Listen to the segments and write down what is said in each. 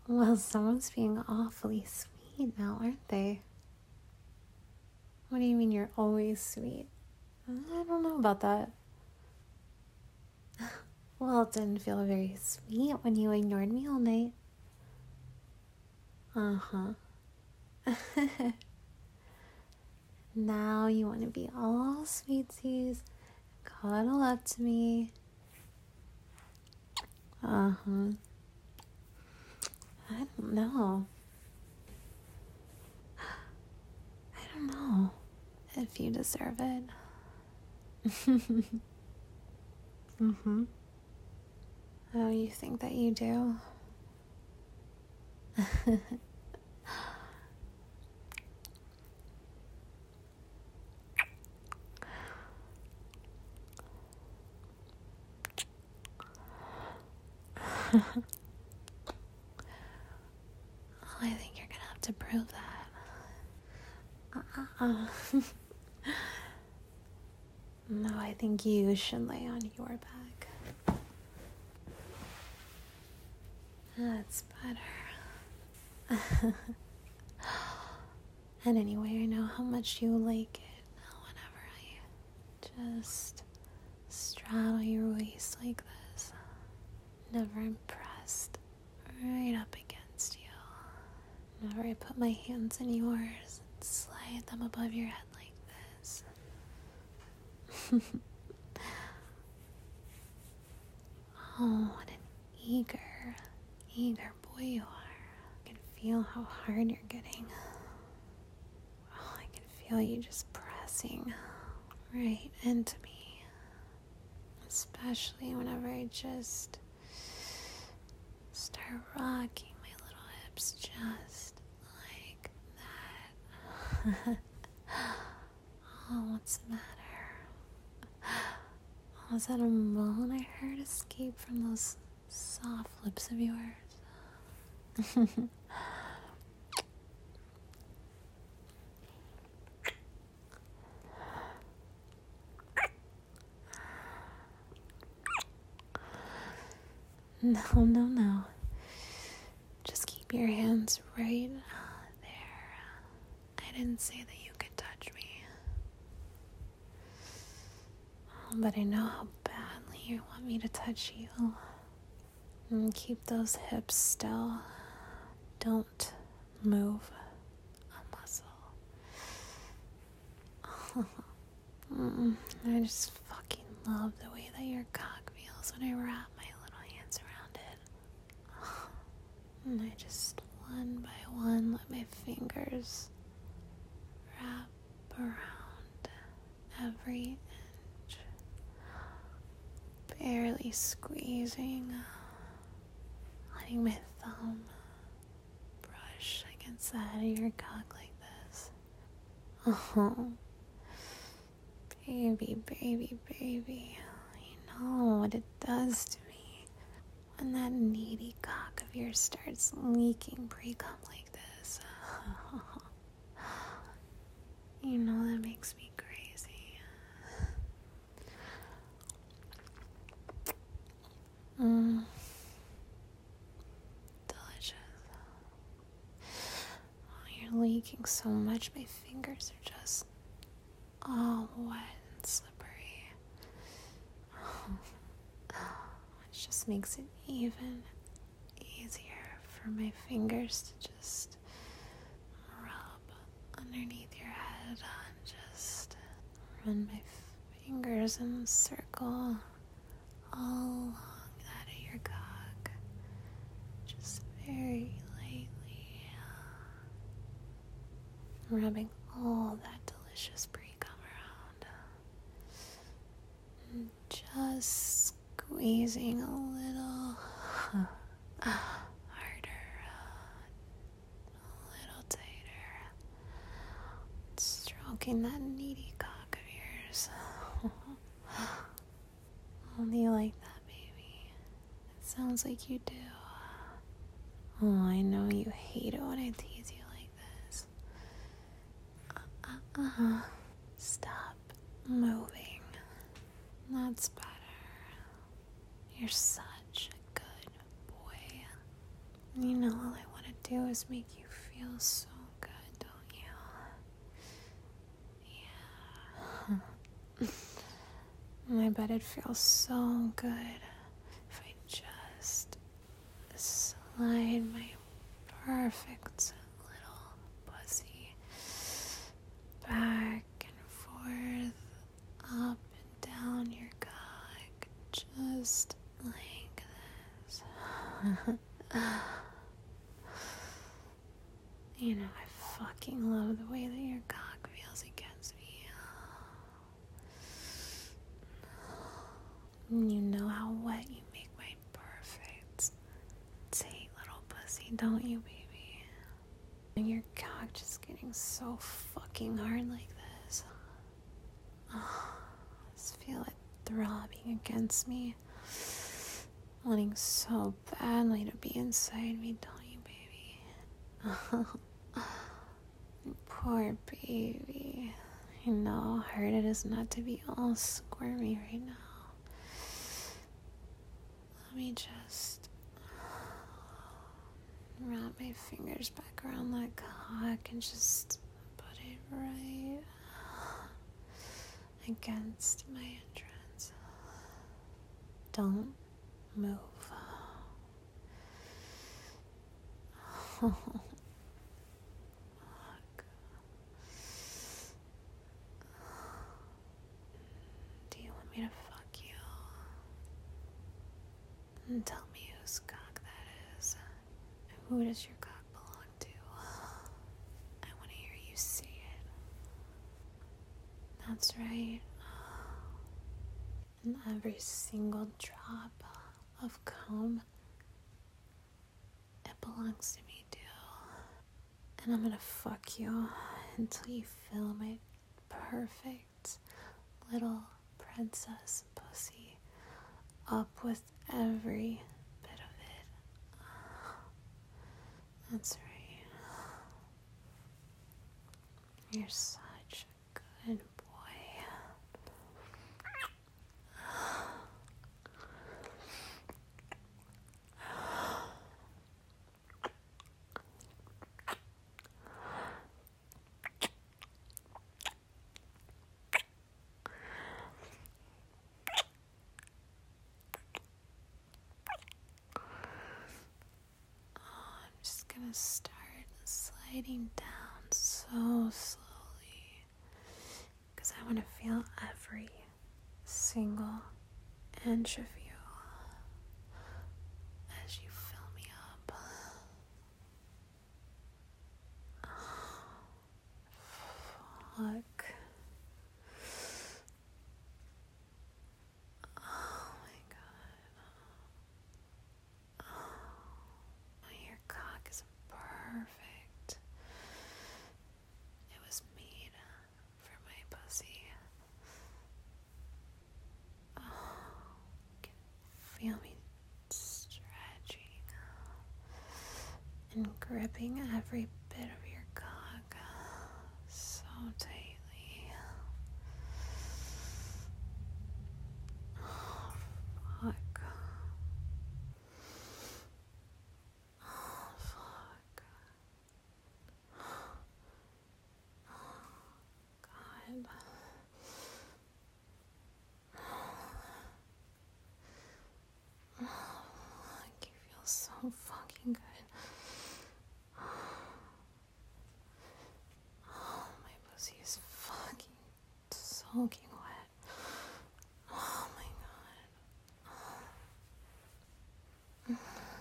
Well, someone's being awfully sweet now, aren't they? What do you mean you're always sweet? I don't know about that. Well, it didn't feel very sweet when you ignored me all night. Uh-huh. Now you want to be all sweetsies, cuddle up to me. Uh-huh. I don't know. I don't know if you deserve it. Mm-hmm. Oh, you think that you do? I think you're gonna have to prove that. No, I think you should lay on your back. That's better. And anyway, I know how much you like it whenever I just straddle your waist like this. Never impressed. Right up against you. Whenever I put my hands in yours and slide them above your head like this. Oh, what an eager boy you are. I can feel how hard you're getting. Oh, I can feel you just pressing right into me. Especially whenever I just start rocking my little hips just like that. Oh, what's the matter? Was that a moan I heard escape from those soft lips of yours? No. Just keep your hands right there. I didn't say that you could touch me. But I know how badly you want me to touch you. And keep those hips still. Don't move a muscle. I just fucking love the way that your cock feels when I wrap my little hands around it. And I just, one by one, let my fingers wrap around every inch. Barely squeezing. Letting my thumb brush against the head of your cock like this. Oh, baby. You know what it does to me when that needy cock of yours starts leaking pre-cum like this. You know that makes me crazy. Delicious. Oh, you're leaking so much, my fingers are just all wet and slippery. Which just makes it even easier for my fingers to just rub underneath your head and just run my fingers in a circle all along that of your cock, just very lightly, rubbing all that delicious pre-cum around, and just squeezing a little harder, a little tighter, stroking that needy cock of yours. Only you like that, baby. It sounds like you do. Oh, I know you hate it when I tease you like this. Stop moving. That's better. You're such a good boy. You know, all I want to do is make you feel so good, don't you? Yeah. I bet it feels so good if I just slide my perfect little pussy back and forth, up and down your cock, just like this. You know, I fucking love the way that your cock feels against me. You know how wet you make my perfect tight little pussy, don't you, baby? And your cock just getting so fucking hard like this. Oh, I just feel it throbbing against me. Wanting so badly to be inside me, don't you, baby? Poor baby. You know how hard it is not to be all squirmy right now. Let me just wrap my fingers back around that cock and just put it right against my entrance. Don't move. Fuck. Do you want me to fuck you? And tell me whose cock that is. Who does your cock belong to? I want to hear you say it. That's right. And every single drop of cum, it belongs to me too. And I'm gonna fuck you until you fill my perfect little princess pussy up with every bit of it. That's right. You're such a good boy. I'm just gonna start sliding down so slowly because I want to feel every single inch of you as you fill me up. Fuck. Oh my god. Oh, your cock is perfect. It was made for my pussy. Oh, can feel me stretching and gripping every bit of your cock so tightly. Oh, fuck. Oh, fuck. God. Like you feel so fucking good. Oh, my pussy is fucking soaking wet. Oh my god.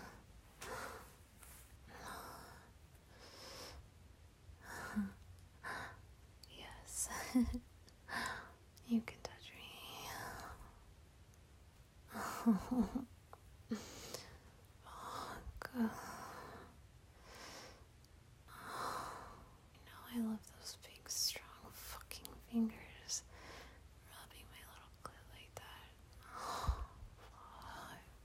Yes. You can touch me. Fuck. You know, I love those big, strong fucking fingers rubbing my little clit like that. Oh, fuck.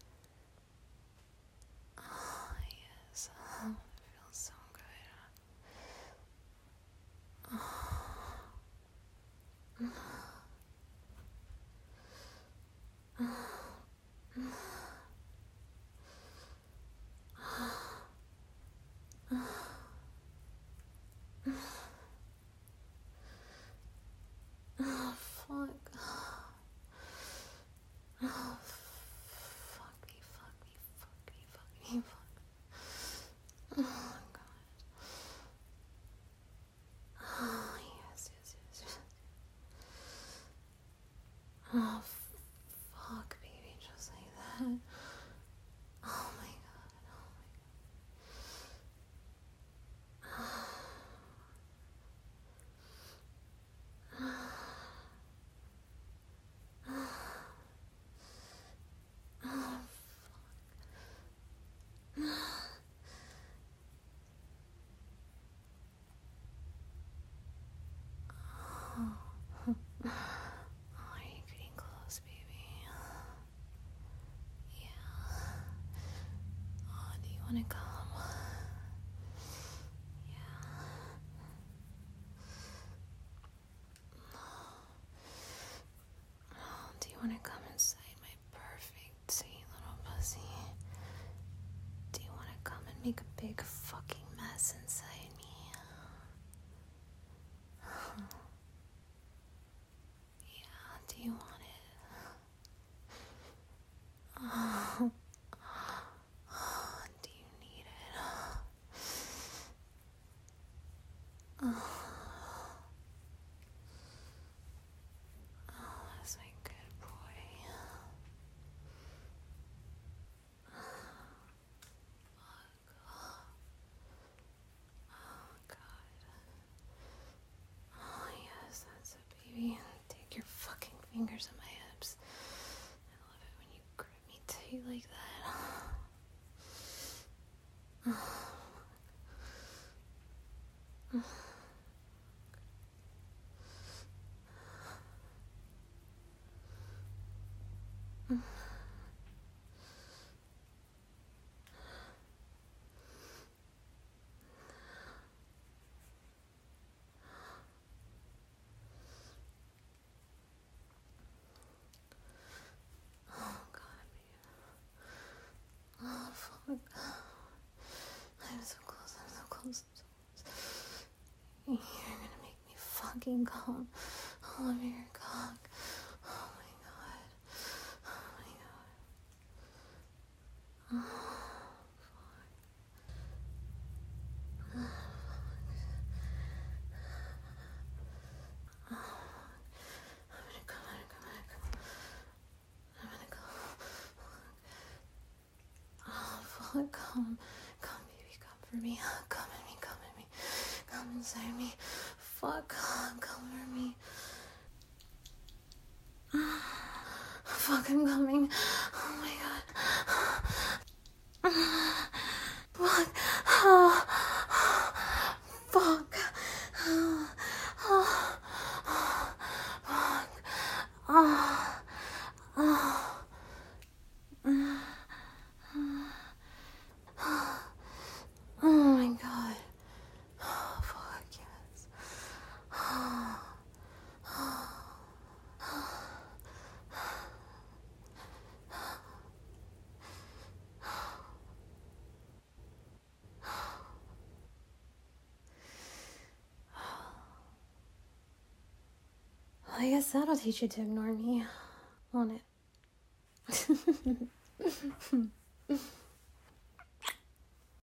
Oh, yes. Oh, it feels so good. Oh, fuck, baby, just like that. Oh my god, oh. Are you getting close, baby? Yeah. Oh, do you want to come? Yeah. Oh, do you want to come inside my perfect, sweet little pussy? Do you want to come and make a big fucking mess inside me? Yeah, do you want it? Oh, do you need it? Oh, that's my good boy. Oh, God. Oh, yes, that's it, baby. Take your fucking fingers on my hips. I love it when you grip me tight like that. Oh, God, baby. Oh, fuck. I'm so close, I'm so close, I'm so close. You're gonna make me fucking come all over your cock. Oh my god. Oh my god. Oh, fuck. I'm gonna come, I'm gonna come, I'm gonna come. Oh, fuck. Come, baby, come for me. Come at me, come at me. Come inside me. Fuck, come for me. Fuck, I'm coming. Oh my god. Fuck. Oh, fuck. Oh, oh, fuck. Oh, oh. Oh my god. Oh, fuck, yes. Well, I guess that'll teach you to ignore me, won't it?